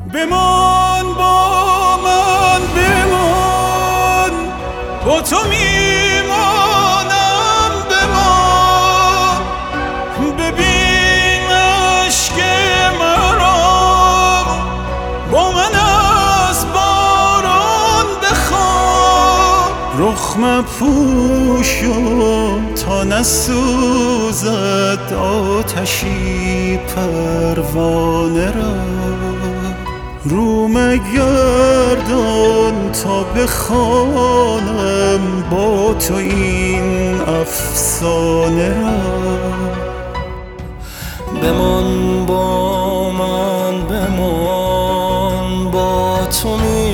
بمان با من، بمان با تو میمانم، بمان ببین عشق مرا، با من از باران بخواب. رخ مپوشم تا نسوزد آتشی پروانه را، رو مگردان تا بخوانم با تو این افسانه را. بمان با من، بمان با تو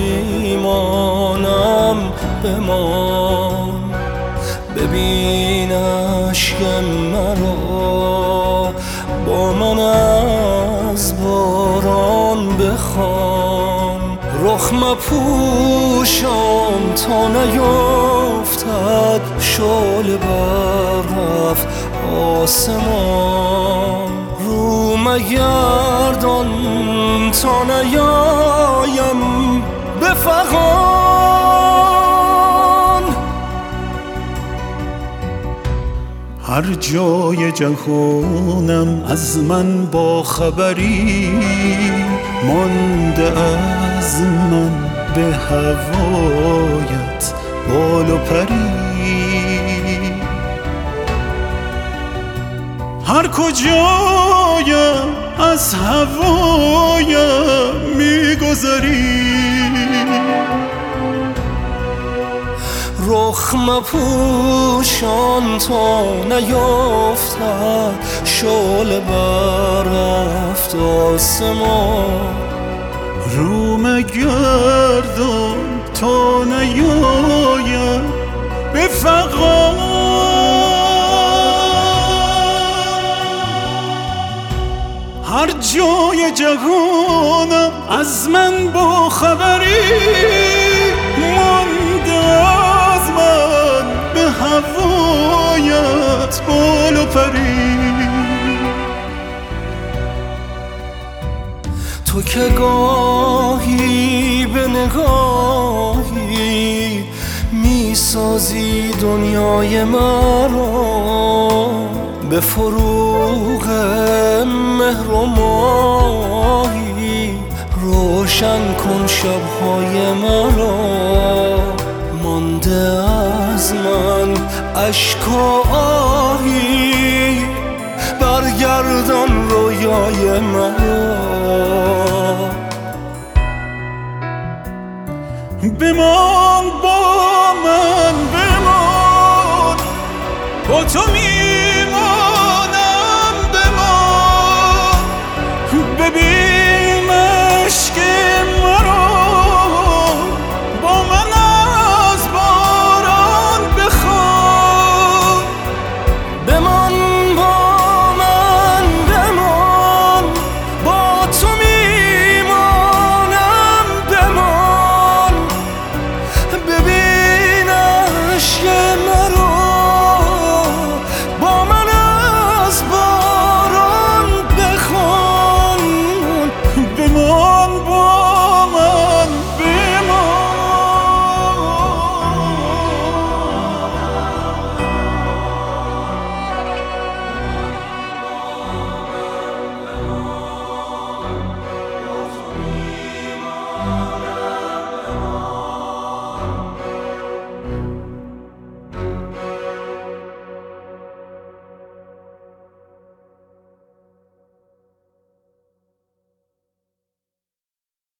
میمانم، بمان ببین عشق مرا، با من از باران بخوان. رخ مپوشم تا نیفتد شعله بر رفت آسمان، رو مگردان تا نیایم به فغان. هر جای جهانم از من با خبری، مانده از من به هوایت بال و پری. هر کجایم از هوایم میگذری، رخ مپوشان تا نیفتد شعله بر رفت آسمان، رو مگردان تا نیایم به فغان. هر جای جهانم از من با خبری، مانده از من به هوایت بال و پری. تو که گاهی به نگاهی میسازی دنیای مرا، به فروغ مهر و ماهی روشن کن شبهای مرا. مانده از من اشک و آهی، برگردان رویای مرا. بمان با من، بمان با تو